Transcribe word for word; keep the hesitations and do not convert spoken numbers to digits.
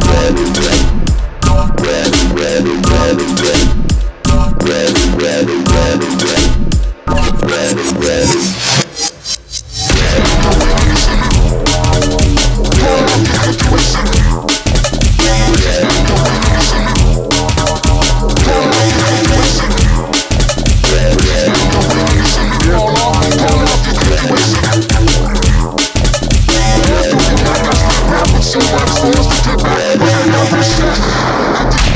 So much force to get back, but I know this shit.